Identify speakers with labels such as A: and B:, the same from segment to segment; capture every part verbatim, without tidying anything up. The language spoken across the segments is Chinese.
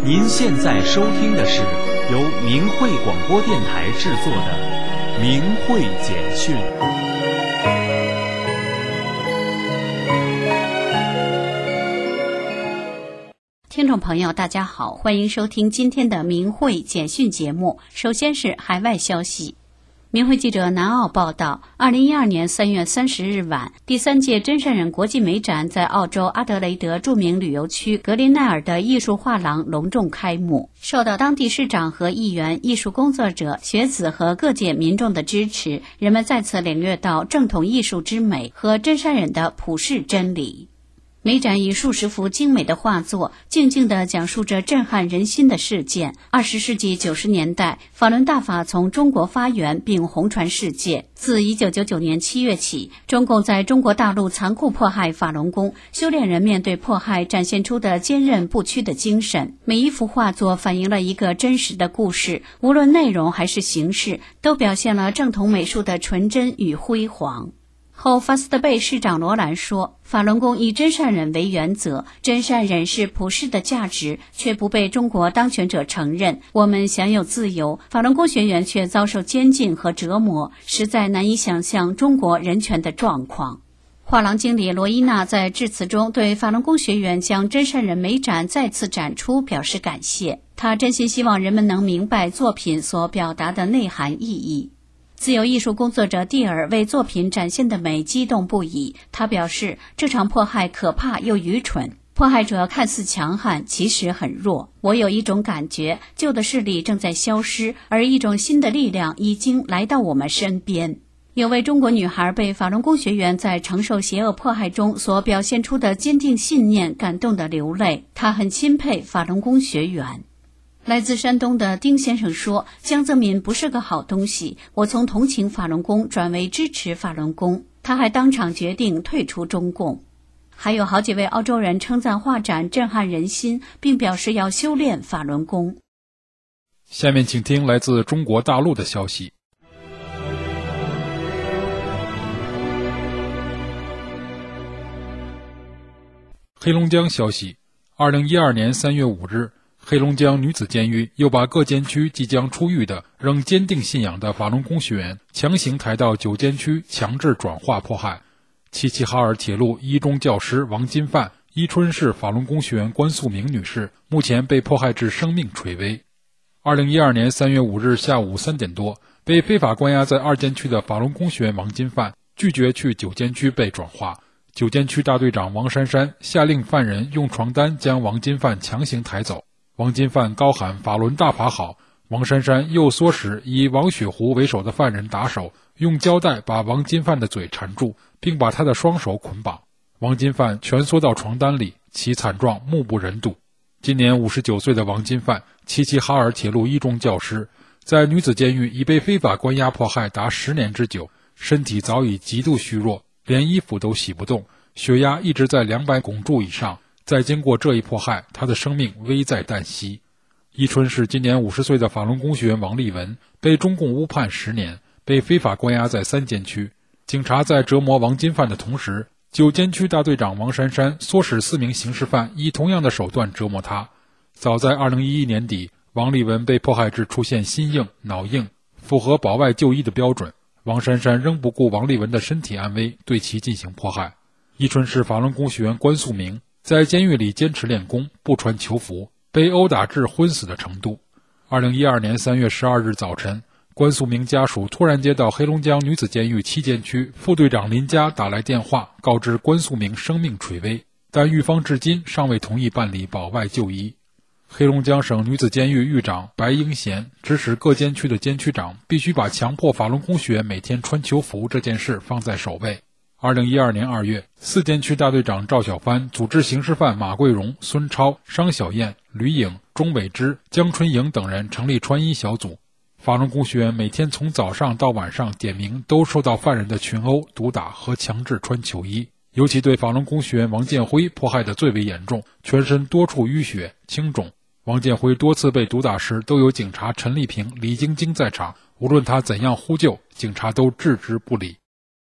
A: 您现在收听的是由明慧广播电台制作的《明慧简讯》。
B: 听众朋友大家好，欢迎收听今天的明慧简讯节目。首先是海外消息。明慧记者南澳报道，二零一二年三月三十日晚，第三届真善人国际美展在澳洲阿德雷德著名旅游区格林奈尔的艺术画廊隆重开幕。受到当地市长和议员、艺术工作者、学子和各界民众的支持，人们再次领略到正统艺术之美和真善人的普世真理。美展以数十幅精美的画作，静静地讲述着震撼人心的事件。二十世纪九十年代，法轮大法从中国发源并红传世界。自一九九九年七月起，中共在中国大陆残酷迫害法轮功，修炼人面对迫害展现出的坚韧不屈的精神。每一幅画作反映了一个真实的故事，无论内容还是形式，都表现了正统美术的纯真与辉煌。后法斯特贝市长罗兰说，法轮功以真善忍为原则，真善忍是普世的价值，却不被中国当权者承认。我们享有自由，法轮功学员却遭受监禁和折磨，实在难以想象中国人权的状况。画廊经理罗伊娜在致辞中对法轮功学员将真善忍美展再次展出表示感谢，她真心希望人们能明白作品所表达的内涵意义。自由艺术工作者蒂尔为作品展现的美激动不已，他表示，这场迫害可怕又愚蠢，迫害者看似强悍，其实很弱。我有一种感觉，旧的势力正在消失，而一种新的力量已经来到我们身边。有位中国女孩被法轮功学员在承受邪恶迫害中所表现出的坚定信念感动得流泪，她很钦佩法轮功学员。来自山东的丁先生说，江泽民不是个好东西，我从同情法轮功转为支持法轮功。他还当场决定退出中共。还有好几位澳洲人称赞画展震撼人心，并表示要修炼法轮功。
C: 下面请听来自中国大陆的消息。黑龙江消息，二零一二年三月五日，黑龙江女子监狱又把各监区即将出狱的仍坚定信仰的法轮功学员强行抬到九监区强制转化迫害。齐齐哈尔铁路一中教师王金范、伊春市法轮功学员关素明女士目前被迫害至生命垂危。二零一二年三月五日下午三点多，被非法关押在二监区的法轮功学员王金范拒绝去九监区被转化。九监区大队长王珊珊下令犯人用床单将王金范强行抬走。王金范高喊法轮大法好，王珊珊又唆使以王雪湖为首的犯人打手，用胶带把王金范的嘴缠住，并把他的双手捆绑。王金范蜷缩到床单里，其惨状目不忍睹。今年五十九岁的王金范，齐齐哈尔铁路一中教师，在女子监狱已被非法关押迫害达十年之久，身体早已极度虚弱，连衣服都洗不动，血压一直在两百汞柱以上。再经过这一迫害，他的生命危在旦夕。伊春市今年五十岁的法轮功学员王立文被中共误判十年，被非法关押在三监区。警察在折磨王金范的同时，九监区大队长王珊珊唆使四名刑事犯以同样的手段折磨他。早在二零一一年底，王立文被迫害至出现心硬、脑硬，符合保外就医的标准。王珊珊仍不顾王立文的身体安危，对其进行迫害。伊春市法轮功学员关素明在监狱里坚持练功，不穿囚服，被殴打至昏死的程度。二零一二年三月十二日早晨，关素明家属突然接到黑龙江女子监狱七监区副队长林佳打来电话，告知关素明生命垂危，但狱方至今尚未同意办理保外就医。黑龙江省女子监狱狱长白英贤指使各监区的监区长必须把强迫法轮功学员每天穿囚服这件事放在首位。二零一二年二月，四监区大队长赵小帆组织刑事犯马桂荣、孙超、商小燕、吕颖、钟伟之、江春莹等人成立穿衣小组。法轮功学员每天从早上到晚上点名都受到犯人的群殴、毒打和强制穿囚衣，尤其对法轮功学员王建辉迫害的最为严重，全身多处淤血、青肿。王建辉多次被毒打时都有警察陈丽萍、李晶晶在场，无论他怎样呼救，警察都置之不理。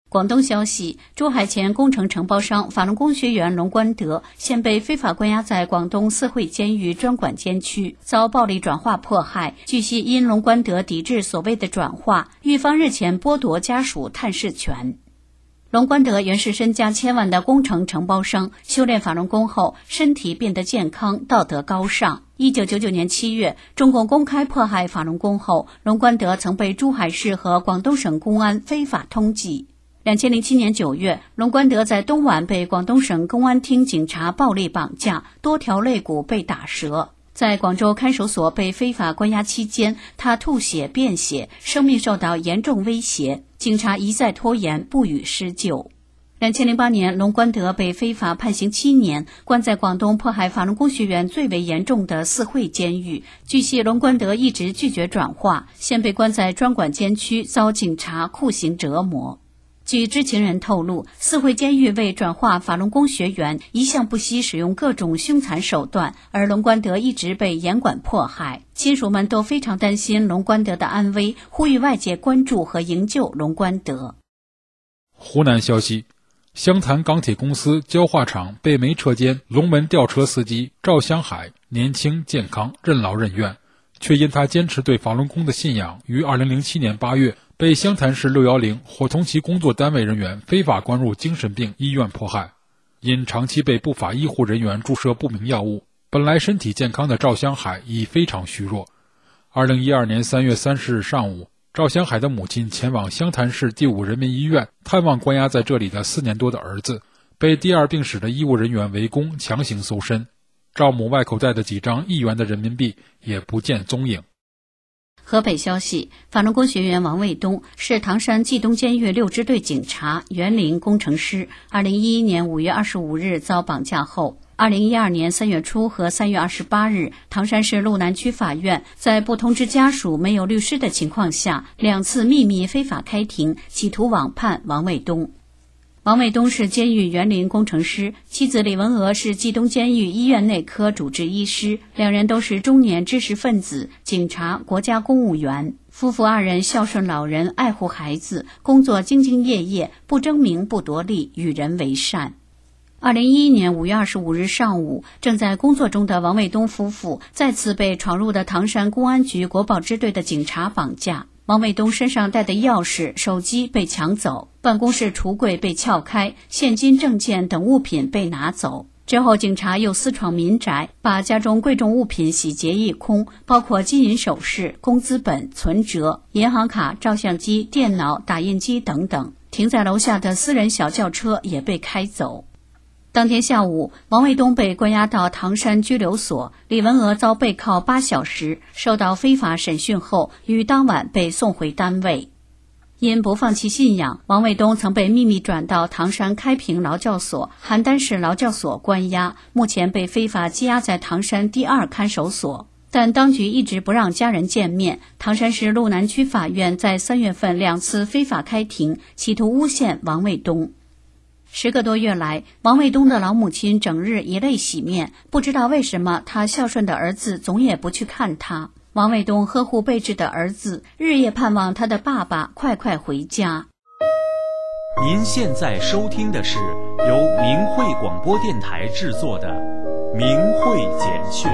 B: 广东消息，珠海前工程承包商法轮功学员龙关德现被非法关押在广东四惠监狱专管监区，遭暴力转化迫害。据悉，因龙关德抵制所谓的转化，狱方日前剥夺家属探视权。龙关德原是身家千万的工程承包商，修炼法轮功后，身体变得健康，道德高尚。一九九九年七月，中共公开迫害法轮功后，龙关德曾被珠海市和广东省公安非法通缉。两千零七年九月，龙关德在东莞被广东省公安厅警察暴力绑架，多条肋骨被打折。在广州看守所被非法关押期间，他吐血便血，生命受到严重威胁，警察一再拖延，不予施救。两千零八年，龙关德被非法判刑七年，关在广东迫害法轮功学员最为严重的四惠监狱。据悉，龙关德一直拒绝转化，现被关在专管监区，遭警察酷刑折磨。据知情人透露，四惠监狱为转化法轮功学员，一向不惜使用各种凶残手段，而龙关德一直被严管迫害。亲属们都非常担心龙关德的安危，呼吁外界关注和营救龙关德。
C: 湖南消息，湘潭钢铁公司焦化厂被煤车间龙门吊车司机赵香海年轻健康任劳任怨，却因他坚持对法轮功的信仰，于二零零七年八月被湘潭市六一零伙同其工作单位人员非法关入精神病医院迫害。因长期被不法医护人员注射不明药物，本来身体健康的赵香海已非常虚弱。二零一二年三月三十日上午，赵香海的母亲前往湘潭市第五人民医院探望关押在这里的四年多的儿子，被第二病室的医务人员围攻，强行搜身。赵母外口袋的几张一元的人民币也不见踪影。
B: 河北消息，法轮功学员王卫东是唐山冀东监狱六支队警察、园林工程师。二零一一年五月二十五日遭绑架后，二零一二年三月初和三月二十八日，唐山市路南区法院在不通知家属、没有律师的情况下，两次秘密非法开庭，企图网判王卫东。王卫东是监狱园林工程师，妻子李文娥是冀东监狱医院内科主治医师，两人都是中年知识分子、警察、国家公务员。夫妇二人孝顺老人，爱护孩子，工作兢兢业业，不争名不夺利，与人为善。二零一一年五月二十五日上午，正在工作中的王卫东夫妇再次被闯入的唐山公安局国保支队的警察绑架。王卫东身上带的钥匙、手机被抢走，办公室橱柜被撬开，现金、证件等物品被拿走。之后，警察又私闯民宅，把家中贵重物品洗劫一空，包括金银首饰、工资本、存折、银行卡、照相机、电脑、打印机等等。停在楼下的私人小轿车也被开走。当天下午，王卫东被关押到唐山拘留所，李文娥遭被铐八小时，受到非法审讯后，于当晚被送回单位。因不放弃信仰，王卫东曾被秘密转到唐山开平劳教所、邯郸市劳教所关押，目前被非法羁押在唐山第二看守所。但当局一直不让家人见面。唐山市路南区法院在三月份两次非法开庭，企图诬陷王卫东。十个多月来，王卫东的老母亲整日以泪洗面，不知道为什么他孝顺的儿子总也不去看他。王卫东呵护备至的儿子，日夜盼望他的爸爸快快回家。
A: 您现在收听的是由明慧广播电台制作的《明慧简讯》。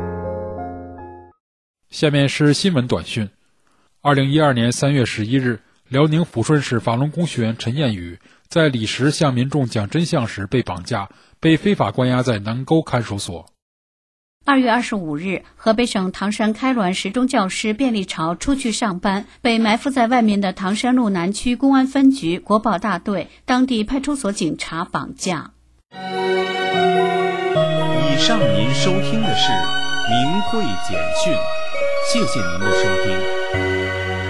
C: 下面是新闻短讯。二零一二年三月十一日，辽宁抚顺市法轮功学员陈彦宇在礼石向民众讲真相时被绑架，被非法关押在南沟看守所。
B: 二月二十五日，河北省唐山开滦十中教师卞立潮出去上班，被埋伏在外面的唐山路南区公安分局国保大队当地派出所警察绑架。
A: 以上您收听的是明慧简讯，谢谢您的收听。